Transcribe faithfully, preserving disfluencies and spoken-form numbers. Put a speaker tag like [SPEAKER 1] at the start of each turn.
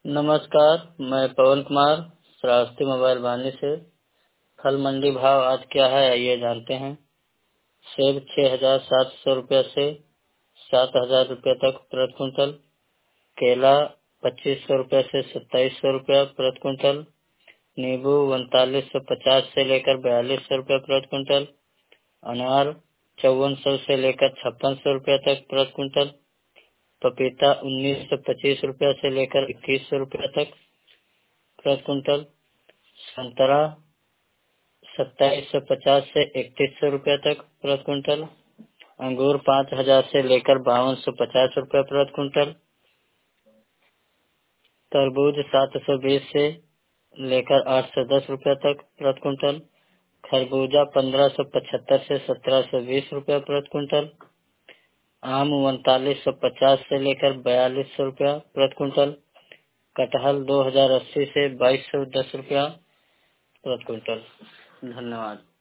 [SPEAKER 1] नमस्कार, मैं पवन कुमार श्रावस्ती मोबाइल वानी से। फल मंडी भाव आज क्या है आइए जानते हैं। सेब छह हजार सात सौ रुपये से सात हजार रुपये तक प्रति क्विंटल। केला पच्चीस सौ रुपये से सत्ताईस सौ रुपये प्रति क्विंटल। नींबू उनतालीस सौ पचास से लेकर बयालीस सौ रुपये प्रति क्विंटल। अनार चौवन सौ से लेकर छप्पन सौ रुपये तक प्रति क्विंटल। पपीता उन्नीस सौ पच्चीस रुपये से लेकर इक्कीस सौ रुपये तक प्रति क्विंटल। संतरा सत्ताईस सौ पचास से इकतीस सौ रुपये तक प्रति क्विंटल। अंगूर पाँच हजार से लेकर बावन सौ पचास रुपये प्रति क्विंटल। तरबूज सात सौ बीस से लेकर आठ सौ दस रुपये तक प्रति क्विंटल। खरबूजा पंद्रह सौ पचहत्तर से सत्रह सौ बीस रुपये प्रति क्विंटल। आम उनतालीस सौ पचास से लेकर बयालीस सौ रुपया प्रति क्विंटल। कटहल दो हजार अस्सी से बाईस सौ दस रुपया प्रति क्विंटल। धन्यवाद।